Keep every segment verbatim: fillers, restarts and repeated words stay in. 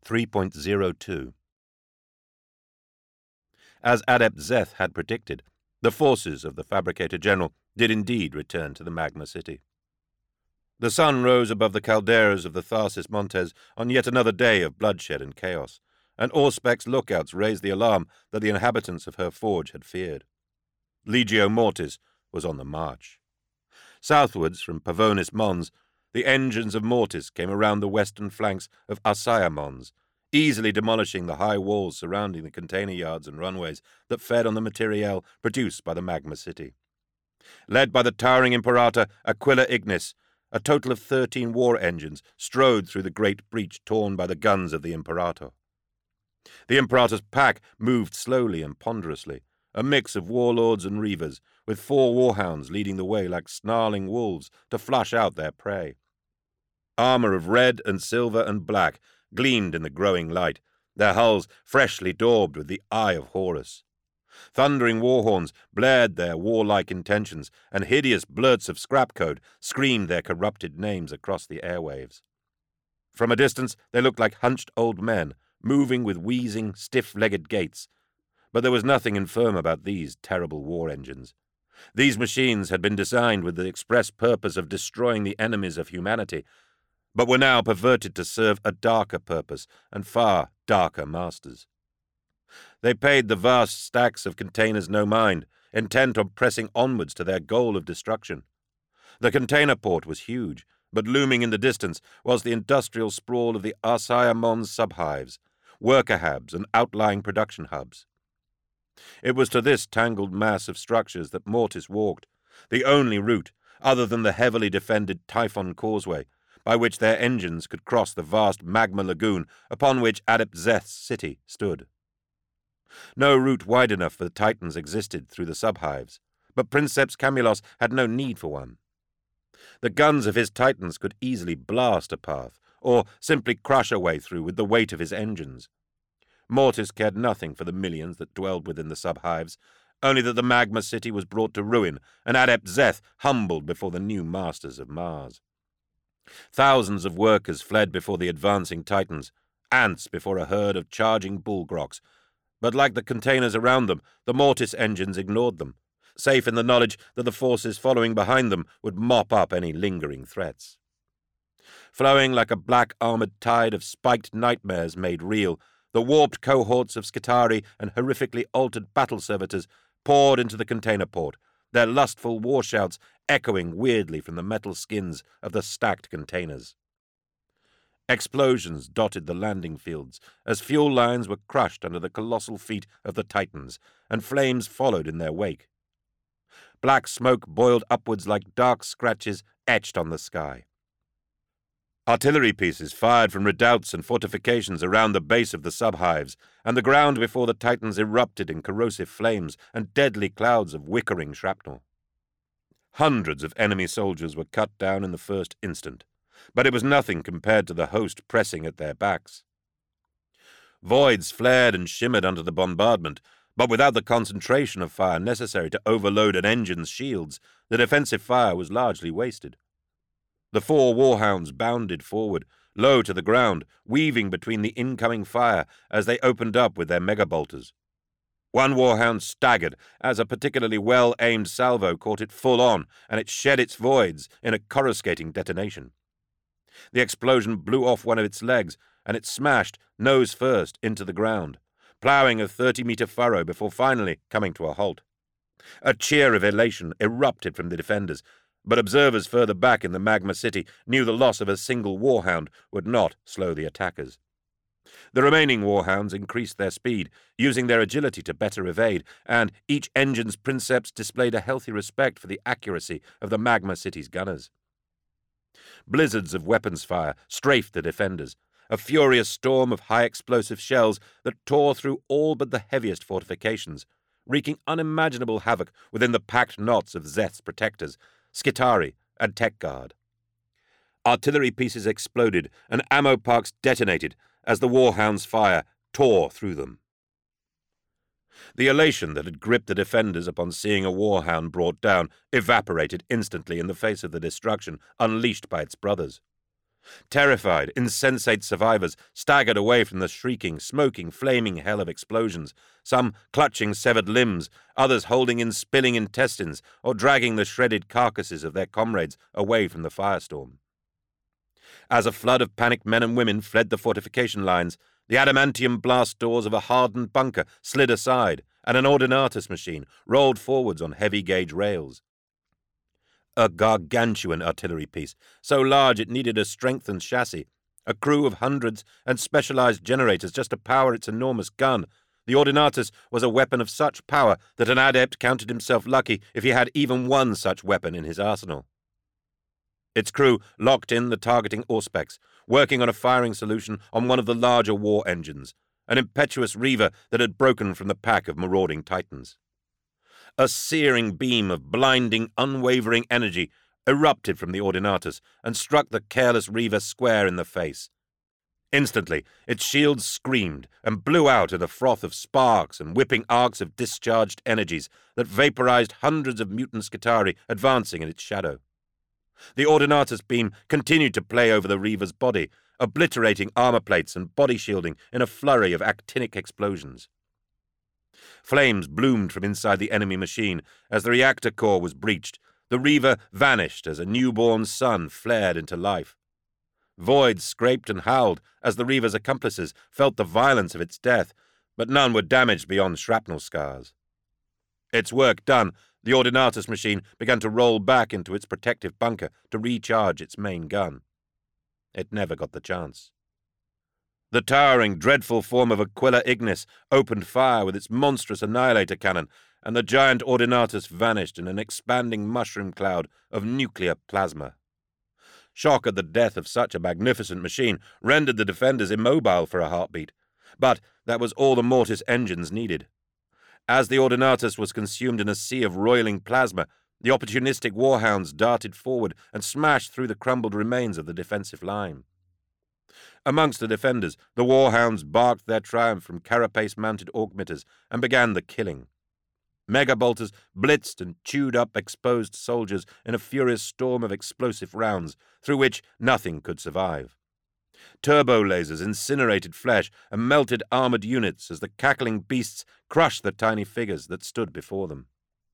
three point oh two. As Adept Zeth had predicted, the forces of the Fabricator General did indeed return to the Magma City. The sun rose above the calderas of the Tharsis Montes on yet another day of bloodshed and chaos, and Auspec's lookouts raised the alarm that the inhabitants of her forge had feared. Legio Mortis was on the march. Southwards from Pavonis Mons, the engines of Mortis came around the western flanks of Arsaia Mons, easily demolishing the high walls surrounding the container yards and runways that fed on the materiel produced by the Magma City. Led by the towering Imperator Aquila Ignis, a total of thirteen war engines strode through the great breach torn by the guns of the Imperator. The Imperator's pack moved slowly and ponderously, a mix of warlords and reavers, with four warhounds leading the way like snarling wolves to flush out their prey. Armor of red and silver and black gleamed in the growing light, their hulls freshly daubed with the eye of Horus. Thundering war horns blared their warlike intentions, and hideous blurts of scrap code screamed their corrupted names across the airwaves. From a distance they looked like hunched old men, moving with wheezing, stiff-legged gaits. But there was nothing infirm about these terrible war engines. These machines had been designed with the express purpose of destroying the enemies of humanity, but were now perverted to serve a darker purpose and far darker masters. They paid the vast stacks of containers no mind, intent on pressing onwards to their goal of destruction. The container port was huge, but looming in the distance was the industrial sprawl of the Arsaia Mons subhives, worker habs and outlying production hubs. It was to this tangled mass of structures that Mortis walked, the only route, other than the heavily defended Typhon Causeway, by which their engines could cross the vast magma lagoon upon which Adept Zeth's city stood. No route wide enough for the Titans existed through the subhives, but Princeps Camulos had no need for one. The guns of his Titans could easily blast a path, or simply crush a way through with the weight of his engines. Mortis cared nothing for the millions that dwelled within the subhives, only that the Magma City was brought to ruin, and Adept Zeth humbled before the new masters of Mars. Thousands of workers fled before the advancing Titans, ants before a herd of charging bullgroks, but like the containers around them, the Mortis engines ignored them, safe in the knowledge that the forces following behind them would mop up any lingering threats. Flowing like a black-armored tide of spiked nightmares made real, the warped cohorts of Skitarii and horrifically altered battle servitors poured into the container port, their lustful war shouts echoing weirdly from the metal skins of the stacked containers. Explosions dotted the landing fields as fuel lines were crushed under the colossal feet of the Titans, and flames followed in their wake. Black smoke boiled upwards like dark scratches etched on the sky. Artillery pieces fired from redoubts and fortifications around the base of the subhives, and the ground before the Titans erupted in corrosive flames and deadly clouds of wickering shrapnel. Hundreds of enemy soldiers were cut down in the first instant, but it was nothing compared to the host pressing at their backs. Voids flared and shimmered under the bombardment, but without the concentration of fire necessary to overload an engine's shields, the defensive fire was largely wasted. The four warhounds bounded forward, low to the ground, weaving between the incoming fire as they opened up with their megabolters. One warhound staggered as a particularly well-aimed salvo caught it full on, and it shed its voids in a coruscating detonation. The explosion blew off one of its legs, and it smashed, nose first, into the ground, ploughing a thirty-meter furrow before finally coming to a halt. A cheer of elation erupted from the defenders, but observers further back in the Magma City knew the loss of a single warhound would not slow the attackers. The remaining warhounds increased their speed, using their agility to better evade, and each engine's princeps displayed a healthy respect for the accuracy of the Magma City's gunners. Blizzards of weapons fire strafed the defenders, a furious storm of high-explosive shells that tore through all but the heaviest fortifications, wreaking unimaginable havoc within the packed knots of Zeth's protectors, Skitarii and Tech Guard. Artillery pieces exploded and ammo parks detonated as the warhounds' fire tore through them. The elation that had gripped the defenders upon seeing a warhound brought down evaporated instantly in the face of the destruction unleashed by its brothers. Terrified, insensate survivors staggered away from the shrieking, smoking, flaming hell of explosions, some clutching severed limbs, others holding in spilling intestines or dragging the shredded carcasses of their comrades away from the firestorm. As a flood of panicked men and women fled the fortification lines, the adamantium blast doors of a hardened bunker slid aside, and an ordinatus machine rolled forwards on heavy-gauge rails. A gargantuan artillery piece, so large it needed a strengthened chassis, a crew of hundreds, and specialized generators just to power its enormous gun. The ordinatus was a weapon of such power that an adept counted himself lucky if he had even one such weapon in his arsenal. Its crew locked in the targeting Auspex, working on a firing solution on one of the larger war engines, an impetuous reaver that had broken from the pack of marauding titans. A searing beam of blinding, unwavering energy erupted from the ordinatus and struck the careless reaver square in the face. Instantly, its shields screamed and blew out in a froth of sparks and whipping arcs of discharged energies that vaporized hundreds of mutant Skitarii advancing in its shadow. The ordinatus beam continued to play over the reaver's body, obliterating armor plates and body shielding in a flurry of actinic explosions. Flames bloomed from inside the enemy machine as the reactor core was breached. The reaver vanished as a newborn sun flared into life. Voids scraped and howled as the reaver's accomplices felt the violence of its death, but none were damaged beyond shrapnel scars. Its work done, the ordinatus machine began to roll back into its protective bunker to recharge its main gun. It never got the chance. The towering, dreadful form of Aquila Ignis opened fire with its monstrous annihilator cannon, and the giant ordinatus vanished in an expanding mushroom cloud of nuclear plasma. Shock at the death of such a magnificent machine rendered the defenders immobile for a heartbeat, but that was all the Mortis engines needed. As the ordinatus was consumed in a sea of roiling plasma, the opportunistic warhounds darted forward and smashed through the crumbled remains of the defensive line. Amongst the defenders, the warhounds barked their triumph from carapace-mounted augmenters and began the killing. Megabolters blitzed and chewed up exposed soldiers in a furious storm of explosive rounds, through which nothing could survive. Turbo lasers incinerated flesh and melted armored units as the cackling beasts crushed the tiny figures that stood before them.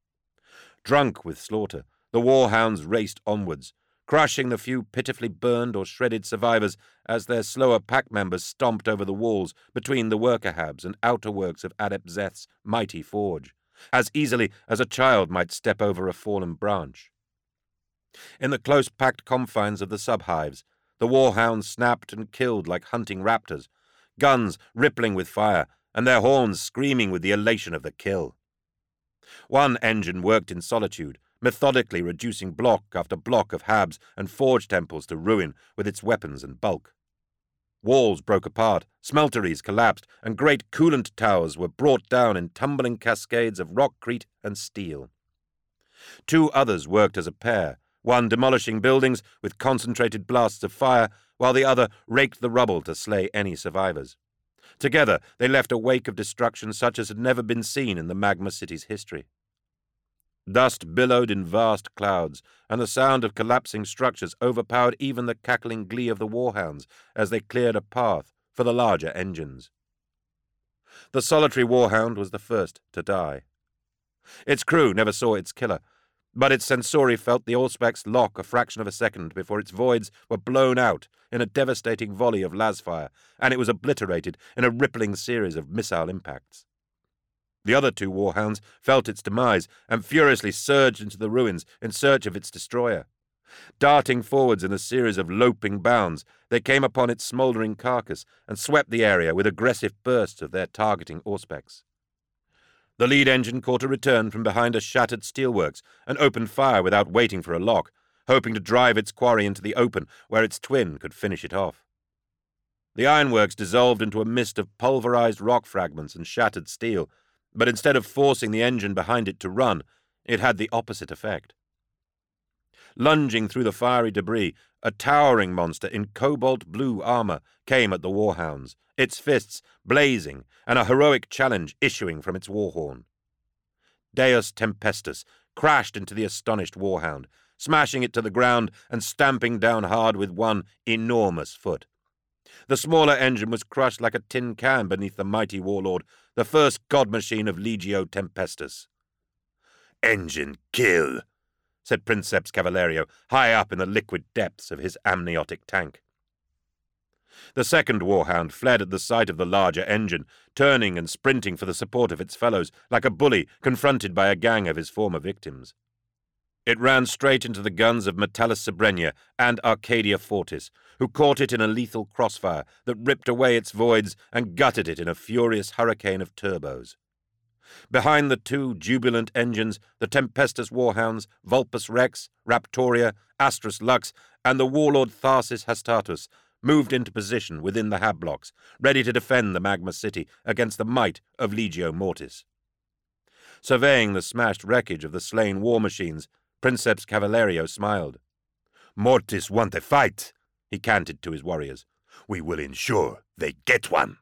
Drunk with slaughter, the warhounds raced onwards, crushing the few pitifully burned or shredded survivors as their slower pack members stomped over the walls between the worker habs and outer works of Adept Szeth's mighty forge, as easily as a child might step over a fallen branch. In the close-packed confines of the sub-hives, the warhounds snapped and killed like hunting raptors, guns rippling with fire, and their horns screaming with the elation of the kill. One engine worked in solitude, methodically reducing block after block of habs and forge temples to ruin with its weapons and bulk. Walls broke apart, smelteries collapsed, and great coolant towers were brought down in tumbling cascades of rockcrete and steel. Two others worked as a pair, one demolishing buildings with concentrated blasts of fire, while the other raked the rubble to slay any survivors. Together, they left a wake of destruction such as had never been seen in the Magma City's history. Dust billowed in vast clouds, and the sound of collapsing structures overpowered even the cackling glee of the warhounds as they cleared a path for the larger engines. The solitary warhound was the first to die. Its crew never saw its killer, but its sensori felt the Auspex lock a fraction of a second before its voids were blown out in a devastating volley of lasfire, and it was obliterated in a rippling series of missile impacts. The other two warhounds felt its demise and furiously surged into the ruins in search of its destroyer. Darting forwards in a series of loping bounds, they came upon its smouldering carcass and swept the area with aggressive bursts of their targeting Auspex. The lead engine caught a return from behind a shattered steelworks and opened fire without waiting for a lock, hoping to drive its quarry into the open where its twin could finish it off. The ironworks dissolved into a mist of pulverized rock fragments and shattered steel, but instead of forcing the engine behind it to run, it had the opposite effect. Lunging through the fiery debris, a towering monster in cobalt-blue armor came at the warhounds, its fists blazing and a heroic challenge issuing from its warhorn. Deus Tempestus crashed into the astonished warhound, smashing it to the ground and stamping down hard with one enormous foot. The smaller engine was crushed like a tin can beneath the mighty warlord, the first god machine of Legio Tempestus. "Engine kill," said Princeps Cavalerio, high up in the liquid depths of his amniotic tank. The second warhound fled at the sight of the larger engine, turning and sprinting for the support of its fellows, like a bully confronted by a gang of his former victims. It ran straight into the guns of Metallus Sabrenia and Arcadia Fortis, who caught it in a lethal crossfire that ripped away its voids and gutted it in a furious hurricane of turbos. Behind the two jubilant engines, the Tempestus warhounds, Vulpus Rex, Raptoria, Astrus Lux, and the warlord Tharsis Hastatus moved into position within the hab blocks, ready to defend the Magma City against the might of Legio Mortis. Surveying the smashed wreckage of the slain war machines, Princeps Cavalerio smiled. "Mortis want a fight," he canted to his warriors. "We will ensure they get one."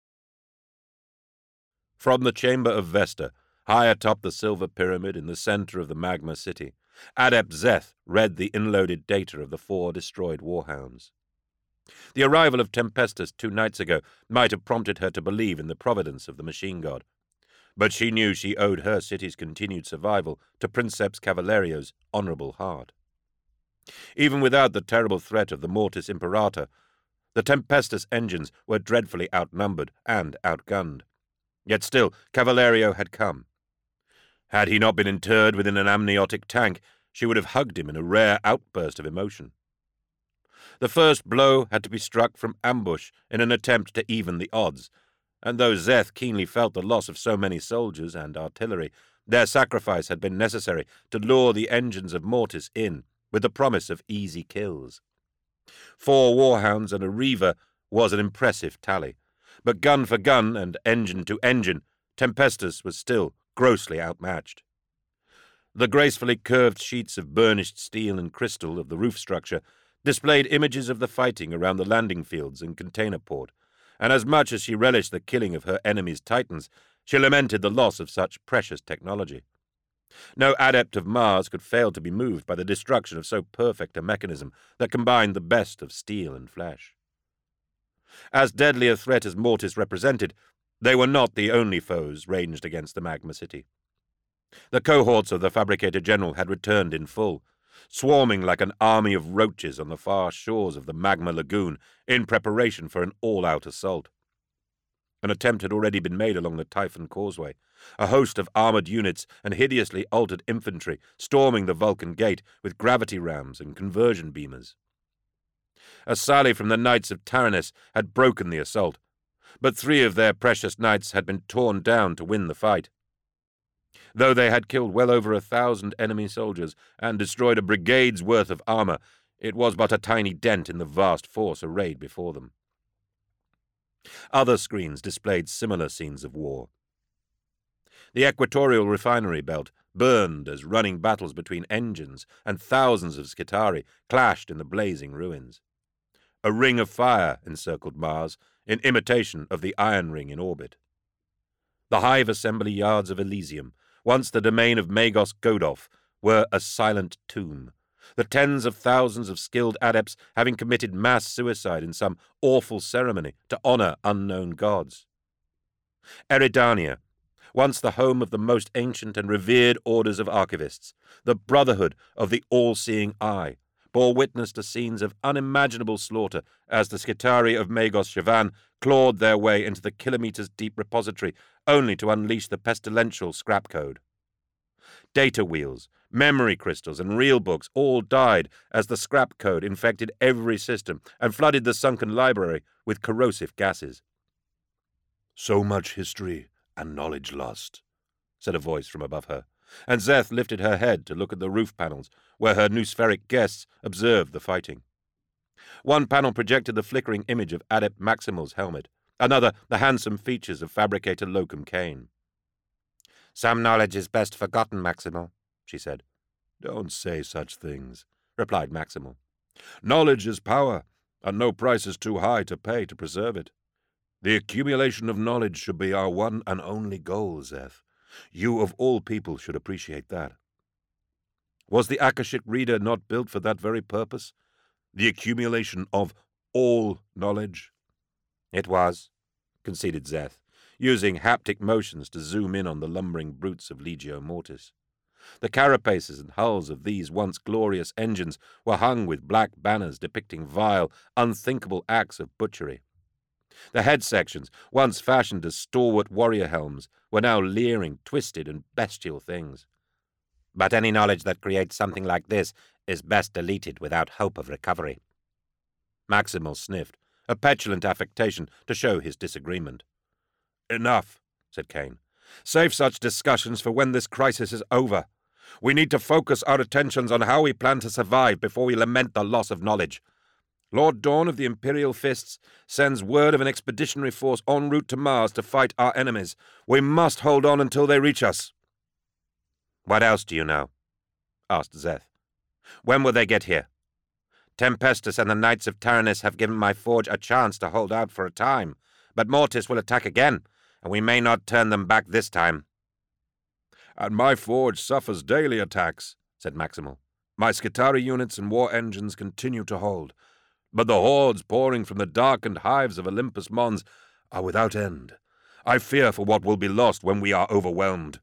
From the chamber of Vesta, high atop the silver pyramid in the center of the Magma City, Adept Szeth read the inloaded data of the four destroyed warhounds. The arrival of Tempestus two nights ago might have prompted her to believe in the providence of the machine god, but she knew she owed her city's continued survival to Princeps Cavalerio's honorable heart. Even without the terrible threat of the Mortis Imperator, the Tempestus engines were dreadfully outnumbered and outgunned. Yet still Cavalerio had come. Had he not been interred within an amniotic tank, she would have hugged him in a rare outburst of emotion. The first blow had to be struck from ambush in an attempt to even the odds, and though Szeth keenly felt the loss of so many soldiers and artillery, their sacrifice had been necessary to lure the engines of Mortis in, with the promise of easy kills. Four warhounds and a reaver was an impressive tally, but gun for gun and engine to engine, Tempestus was still grossly outmatched. The gracefully curved sheets of burnished steel and crystal of the roof structure displayed images of the fighting around the landing fields and container port, and as much as she relished the killing of her enemy's titans, she lamented the loss of such precious technology. No adept of Mars could fail to be moved by the destruction of so perfect a mechanism that combined the best of steel and flesh. As deadly a threat as Mortis represented, they were not the only foes ranged against the Magma City. The cohorts of the Fabricator General had returned in full, swarming like an army of roaches on the far shores of the Magma Lagoon in preparation for an all-out assault. An attempt had already been made along the Typhon Causeway, a host of armored units and hideously altered infantry storming the Vulcan Gate with gravity rams and conversion beamers. A sally from the Knights of Taranis had broken the assault, but three of their precious knights had been torn down to win the fight. Though they had killed well over a thousand enemy soldiers and destroyed a brigade's worth of armor, it was but a tiny dent in the vast force arrayed before them. Other screens displayed similar scenes of war. The equatorial refinery belt burned as running battles between engines and thousands of Skitarii clashed in the blazing ruins. A ring of fire encircled Mars, in imitation of the iron ring in orbit. The hive assembly yards of Elysium, once the domain of Magos Godolph, were a silent tomb, the tens of thousands of skilled adepts having committed mass suicide in some awful ceremony to honor unknown gods. Eridania, once the home of the most ancient and revered orders of archivists, the Brotherhood of the All-Seeing Eye, bore witness to scenes of unimaginable slaughter as the Skitarii of Magos Shavan clawed their way into the kilometers-deep repository only to unleash the pestilential scrap code. Data wheels, memory crystals, and real books all died as the scrap code infected every system and flooded the sunken library with corrosive gases. "So much history and knowledge lost," said a voice from above her, and Szeth lifted her head to look at the roof panels, where her noospheric guests observed the fighting. One panel projected the flickering image of Adept Maximal's helmet, another the handsome features of Fabricator Locum Kane. "Some knowledge is best forgotten, Maximal," she said. "Don't say such things," replied Maximal. "Knowledge is power, and no price is too high to pay to preserve it. The accumulation of knowledge should be our one and only goal, Szeth. You of all people should appreciate that." Was the Akashic Reader not built for that very purpose? The accumulation of all knowledge? It was, conceded Szeth, using haptic motions to zoom in on the lumbering brutes of Legio Mortis. The carapaces and hulls of these once glorious engines were hung with black banners depicting vile, unthinkable acts of butchery. The head sections, once fashioned as stalwart warrior helms, were now leering, twisted, and bestial things. But any knowledge that creates something like this is best deleted without hope of recovery. Maximal sniffed, a petulant affectation to show his disagreement. Enough, said Kane. Save such discussions for when this crisis is over. We need to focus our attentions on how we plan to survive before we lament the loss of knowledge. Lord Dawn of the Imperial Fists sends word of an expeditionary force en route to Mars to fight our enemies. We must hold on until they reach us. What else do you know? Asked Szeth. When will they get here? Tempestus and the Knights of Taranis have given my forge a chance to hold out for a time, but Mortis will attack again, and we may not turn them back this time. And my forge suffers daily attacks, said Maximal. My Skitarii units and war engines continue to hold, but the hordes pouring from the darkened hives of Olympus Mons are without end. I fear for what will be lost when we are overwhelmed.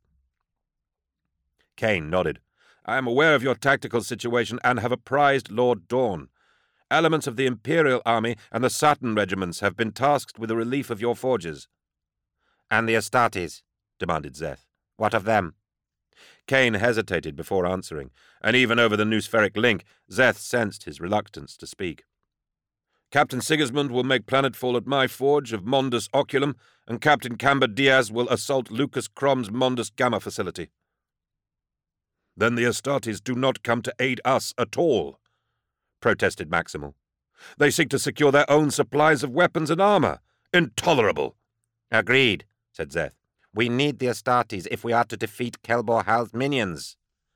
Kane nodded. I am aware of your tactical situation and have apprised Lord Dawn. Elements of the Imperial Army and the Saturn regiments have been tasked with the relief of your forges. And the Astartes? Demanded Szeth. What of them? Kane hesitated before answering, and even over the noospheric link, Szeth sensed his reluctance to speak. Captain Sigismund will make planetfall at my forge of Mondus Oculum, and Captain Camber Diaz will assault Lucas Crom's Mondus Gamma facility. Then the Astartes do not come to aid us at all, protested Maximal. They seek to secure their own supplies of weapons and armor. Intolerable. Agreed, said Szeth. We need the Astartes if we are to defeat Kelbor Hal's minions.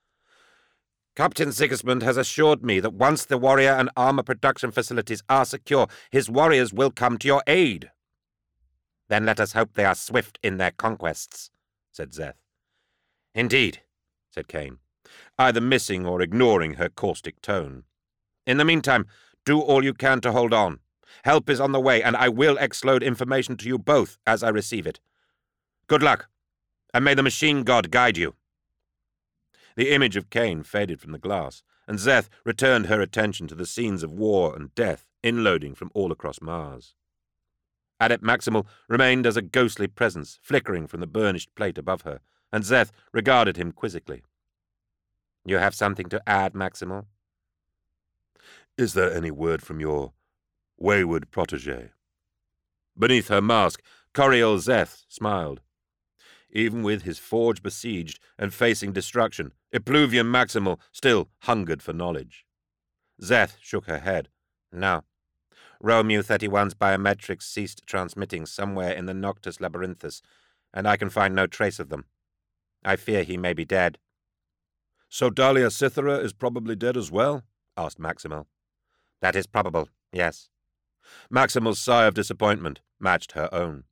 Captain Sigismund has assured me that once the warrior and armor production facilities are secure, his warriors will come to your aid. Then let us hope they are swift in their conquests, said Szeth. Indeed, said Kane, either missing or ignoring her caustic tone. In the meantime, do all you can to hold on. Help is on the way, and I will exload information to you both as I receive it. Good luck, and may the machine god guide you. The image of Kane faded from the glass, and Szeth returned her attention to the scenes of war and death inloading from all across Mars. Adept Maximal remained as a ghostly presence flickering from the burnished plate above her, and Szeth regarded him quizzically. You have something to add, Maximal? Is there any word from your wayward protégé? Beneath her mask, Coriel Szeth smiled. Even with his forge besieged and facing destruction, Epluvium Maximal still hungered for knowledge. Szeth shook her head. No. Romeu thirty-one's biometrics ceased transmitting somewhere in the Noctis Labyrinthus, and I can find no trace of them. I fear he may be dead. So Dahlia Cythera is probably dead as well? Asked Maximal. That is probable, yes. Maximal's sigh of disappointment matched her own.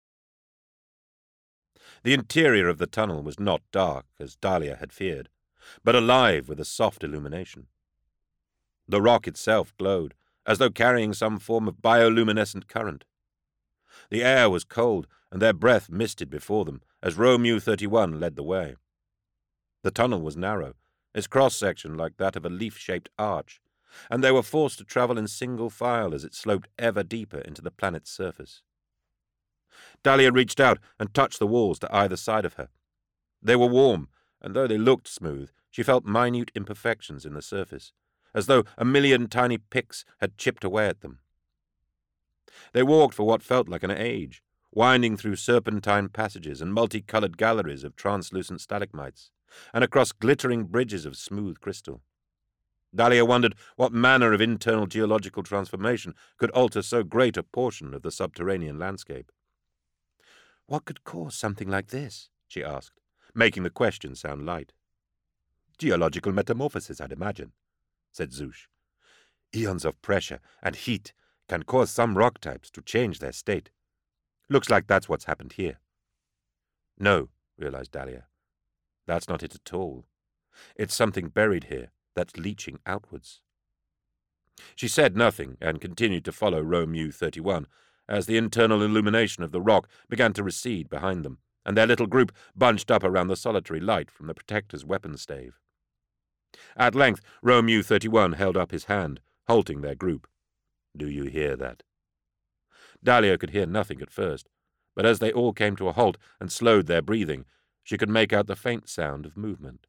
The interior of the tunnel was not dark, as Dahlia had feared, but alive with a soft illumination. The rock itself glowed, as though carrying some form of bioluminescent current. The air was cold, and their breath misted before them, as Romeu thirty-one led the way. The tunnel was narrow, its cross-section like that of a leaf-shaped arch, and they were forced to travel in single file as it sloped ever deeper into the planet's surface. Dahlia reached out and touched the walls to either side of her. They were warm, and though they looked smooth, she felt minute imperfections in the surface, as though a million tiny picks had chipped away at them. They walked for what felt like an age, winding through serpentine passages and multicolored galleries of translucent stalagmites, and across glittering bridges of smooth crystal. Dahlia wondered what manner of internal geological transformation could alter so great a portion of the subterranean landscape. What could cause something like this? She asked, making the question sound light. Geological metamorphosis, I'd imagine, said Zouche. Eons of pressure and heat can cause some rock types to change their state. Looks like that's what's happened here. No, realized Dahlia. That's not it at all. It's something buried here that's leaching outwards. She said nothing and continued to follow Romeu thirty-one as the internal illumination of the rock began to recede behind them, and their little group bunched up around the solitary light from the Protector's weapon stave. At length, Romeu thirty-one held up his hand, halting their group. "Do you hear that?" Dahlia could hear nothing at first, but as they all came to a halt and slowed their breathing, she could make out the faint sound of movement.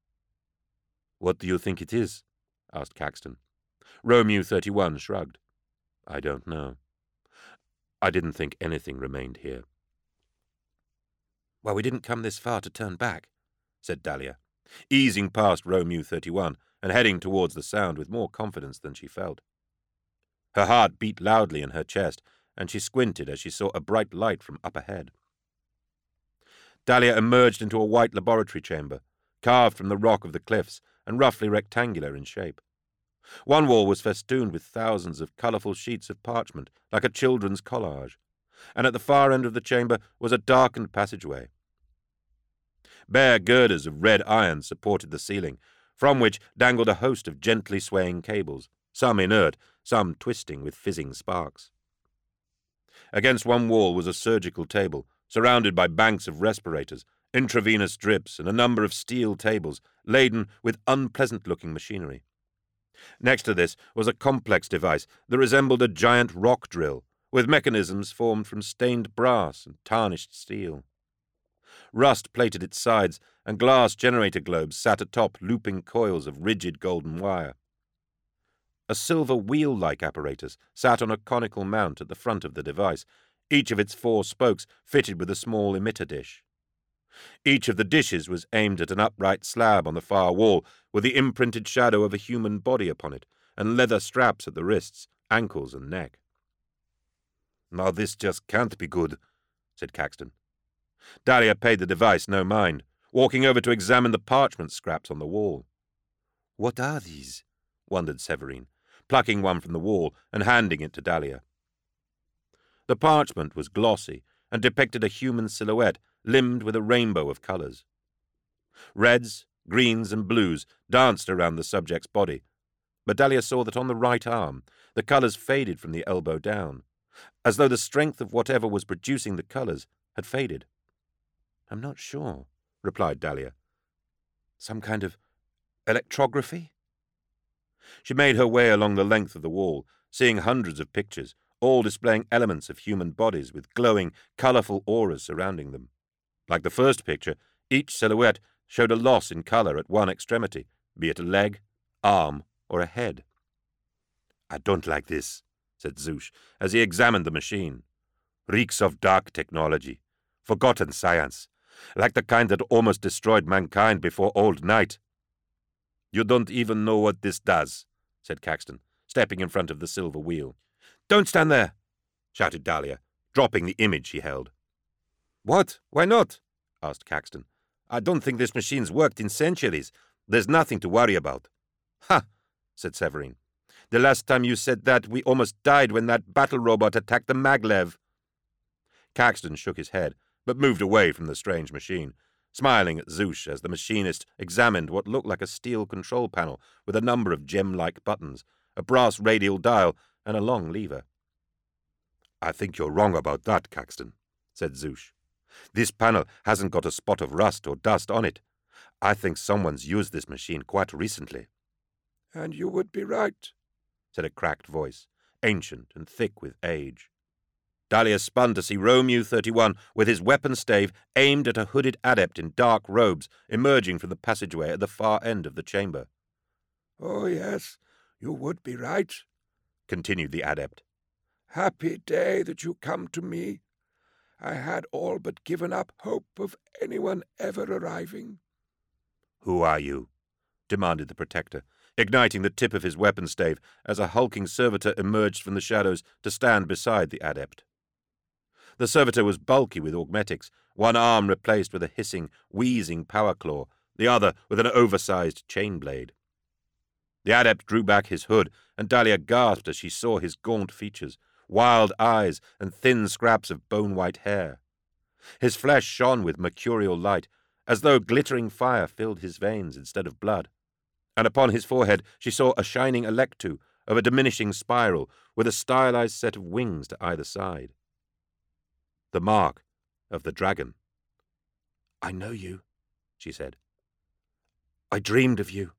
"What do you think it is?" asked Caxton. Romeu thirty-one shrugged. "I don't know. I didn't think anything remained here." "Well, we didn't come this far to turn back," said Dahlia, easing past Romeu thirty-one and heading towards the sound with more confidence than she felt. Her heart beat loudly in her chest, and she squinted as she saw a bright light from up ahead. Dahlia emerged into a white laboratory chamber, carved from the rock of the cliffs and roughly rectangular in shape. One wall was festooned with thousands of colourful sheets of parchment, like a children's collage, and at the far end of the chamber was a darkened passageway. Bare girders of red iron supported the ceiling, from which dangled a host of gently swaying cables, some inert, some twisting with fizzing sparks. Against one wall was a surgical table, surrounded by banks of respirators, intravenous drips, and a number of steel tables laden with unpleasant-looking machinery. Next to this was a complex device that resembled a giant rock drill, with mechanisms formed from stained brass and tarnished steel. Rust plated its sides, and glass generator globes sat atop looping coils of rigid golden wire. A silver wheel-like apparatus sat on a conical mount at the front of the device, each of its four spokes fitted with a small emitter dish. Each of the dishes was aimed at an upright slab on the far wall, with the imprinted shadow of a human body upon it, and leather straps at the wrists, ankles, and neck. "Now this just can't be good," said Caxton. Dahlia paid the device no mind, walking over to examine the parchment scraps on the wall. "What are these?" wondered Severine, plucking one from the wall and handing it to Dahlia. The parchment was glossy and depicted a human silhouette limned with a rainbow of colours. Reds, greens, and blues danced around the subject's body, but Dahlia saw that on the right arm the colours faded from the elbow down, as though the strength of whatever was producing the colours had faded. "I'm not sure," replied Dahlia. "Some kind of electrography?" She made her way along the length of the wall, seeing hundreds of pictures, all displaying elements of human bodies with glowing, colourful auras surrounding them. Like the first picture, each silhouette showed a loss in colour at one extremity, be it a leg, arm, or a head. "I don't like this," said Zouche, as he examined the machine. "Reeks of dark technology, forgotten science, like the kind that almost destroyed mankind before Old Night." "You don't even know what this does," said Caxton, stepping in front of the silver wheel. "Don't stand there!" shouted Dahlia, dropping the image he held. "What? Why not?" asked Caxton. "I don't think this machine's worked in centuries. There's nothing to worry about." "Ha!" said Severine. "The last time you said that, we almost died when that battle robot attacked the maglev." Caxton shook his head, but moved away from the strange machine, smiling at Zouche as the machinist examined what looked like a steel control panel with a number of gem-like buttons, a brass radial dial, and a long lever. "I think you're wrong about that, Caxton," said Zouche. "This panel hasn't got a spot of rust or dust on it. I think someone's used this machine quite recently." "And you would be right," said a cracked voice, ancient and thick with age. Dahlia spun to see Romeu thirty-one with his weapon stave aimed at a hooded adept in dark robes emerging from the passageway at the far end of the chamber. "Oh, yes, you would be right," continued the adept. "Happy day that you come to me. I had all but given up hope of anyone ever arriving." "Who are you?" demanded the Protector, igniting the tip of his weapon stave as a hulking servitor emerged from the shadows to stand beside the adept. The servitor was bulky with augmetics, one arm replaced with a hissing, wheezing power claw, the other with an oversized chain blade. The adept drew back his hood, and Dahlia gasped as she saw his gaunt features, wild eyes, and thin scraps of bone-white hair. His flesh shone with mercurial light, as though glittering fire filled his veins instead of blood, and upon his forehead she saw a shining electu of a diminishing spiral with a stylized set of wings to either side. The mark of the dragon. "I know you," she said. "I dreamed of you."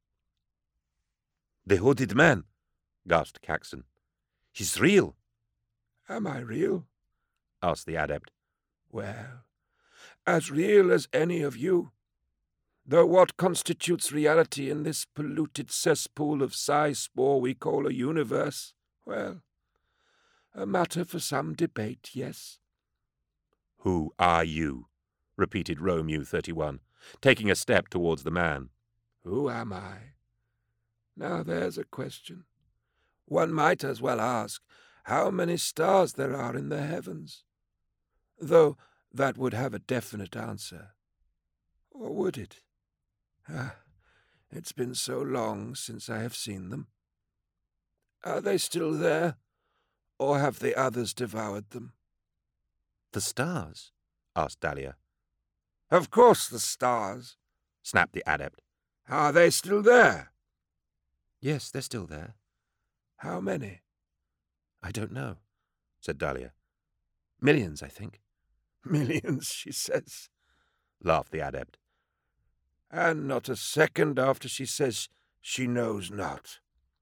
"The hooded man," gasped Caxton. "He's real." "Am I real?" asked the adept. "Well, as real as any of you. Though what constitutes reality in this polluted cesspool of psi-spore we call a universe, well, a matter for some debate, yes." "Who are you?" repeated Romeo thirty-one, taking a step towards the man. "Who am I? Now there's a question. One might as well ask how many stars there are in the heavens, though that would have a definite answer. Or would it? Ah, it's been so long since I have seen them. Are they still there, or have the others devoured them?" "The stars?" asked Dahlia. "Of course the stars," snapped the adept. "Are they still there?" "Yes, they're still there." "How many?" "I don't know," said Dahlia. "Millions, I think." "Millions," she says, laughed the adept. "And not a second after she says she knows not."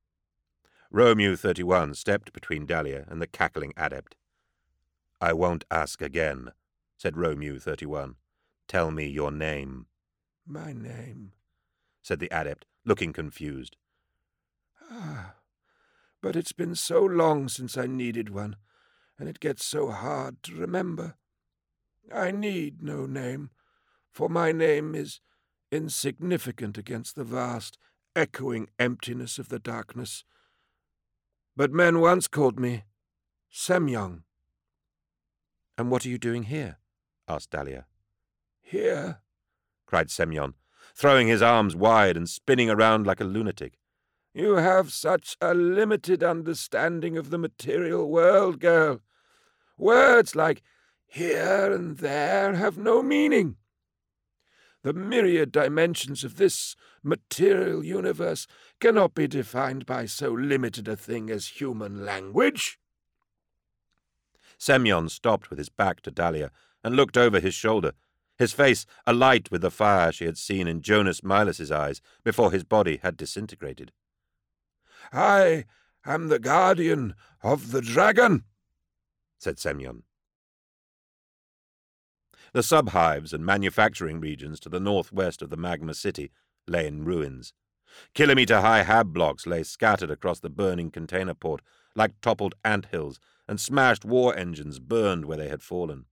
Romeo thirty-one stepped between Dahlia and the cackling adept. "I won't ask again," said Romeo thirty-one. "Tell me your name." "My name," said the adept, looking confused. "Ah, but it's been so long since I needed one, and it gets so hard to remember. I need no name, for my name is insignificant against the vast, echoing emptiness of the darkness. But men once called me Semyon." "And what are you doing here?" asked Dahlia. "Here?" cried Semyon, throwing his arms wide and spinning around like a lunatic. "You have such a limited understanding of the material world, girl. Words like here and there have no meaning. The myriad dimensions of this material universe cannot be defined by so limited a thing as human language." Semyon stopped with his back to Dahlia and looked over his shoulder, his face alight with the fire she had seen in Jonas Milas's eyes before his body had disintegrated. "I am the guardian of the dragon," said Semyon. The subhives and manufacturing regions to the northwest of the magma city lay in ruins. Kilometre-high hab blocks lay scattered across the burning container port like toppled anthills, and smashed war engines burned where they had fallen.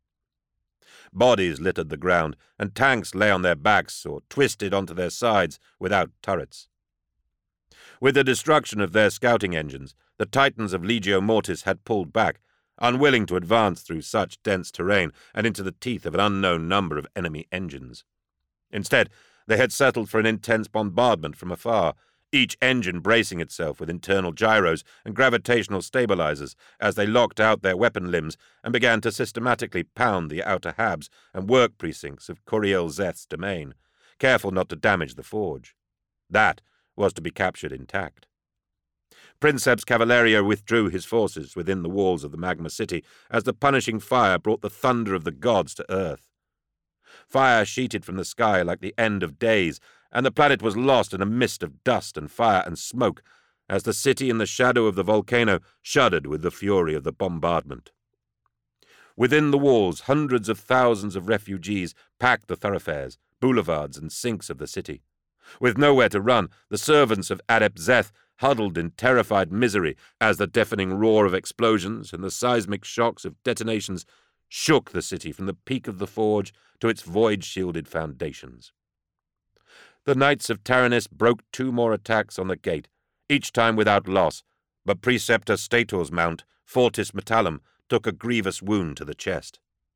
Bodies littered the ground, and tanks lay on their backs or twisted onto their sides without turrets. With the destruction of their scouting engines, the Titans of Legio Mortis had pulled back, unwilling to advance through such dense terrain and into the teeth of an unknown number of enemy engines. Instead, they had settled for an intense bombardment from afar, each engine bracing itself with internal gyros and gravitational stabilizers as they locked out their weapon limbs and began to systematically pound the outer habs and work precincts of Curiel Zeth's domain, careful not to damage the forge. That was to be captured intact. Princeps Cavalleria withdrew his forces within the walls of the magma city as the punishing fire brought the thunder of the gods to earth. Fire sheeted from the sky like the end of days, and the planet was lost in a mist of dust and fire and smoke as the city in the shadow of the volcano shuddered with the fury of the bombardment. Within the walls, hundreds of thousands of refugees packed the thoroughfares, boulevards, and sinks of the city. With nowhere to run, the servants of Adept Zeth huddled in terrified misery as the deafening roar of explosions and the seismic shocks of detonations shook the city from the peak of the forge to its void-shielded foundations. The Knights of Taranis broke two more attacks on the gate, each time without loss, but Preceptor Stator's mount, Fortis Metallum, took a grievous wound to the chest.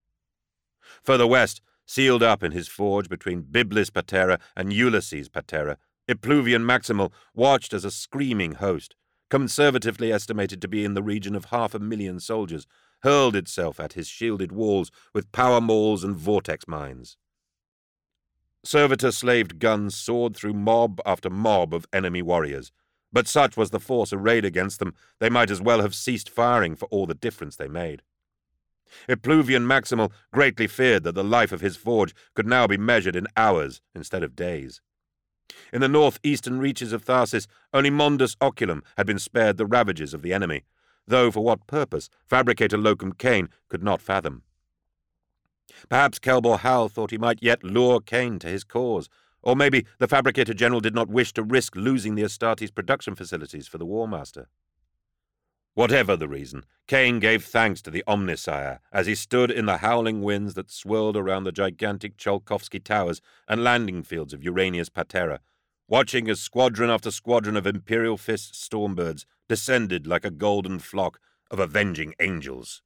Further west, sealed up in his forge between Biblis Patera and Ulysses Patera, Ipluvian Maximal watched as a screaming host, conservatively estimated to be in the region of half a million soldiers, hurled itself at his shielded walls with power mauls and vortex mines. Servitor-slaved guns soared through mob after mob of enemy warriors, but such was the force arrayed against them, they might as well have ceased firing for all the difference they made. Epluvian Maximal greatly feared that the life of his forge could now be measured in hours instead of days. In the north-eastern reaches of Tharsis, only Mondus Oculum had been spared the ravages of the enemy, though for what purpose Fabricator Locum Kane could not fathom. Perhaps Kelbor Hal thought he might yet lure Kane to his cause, or maybe the Fabricator General did not wish to risk losing the Astartes production facilities for the War Master. Whatever the reason, Kane gave thanks to the Omnissiah as he stood in the howling winds that swirled around the gigantic Cholkovsky towers and landing fields of Uranius Patera, watching as squadron after squadron of Imperial Fist stormbirds descended like a golden flock of avenging angels.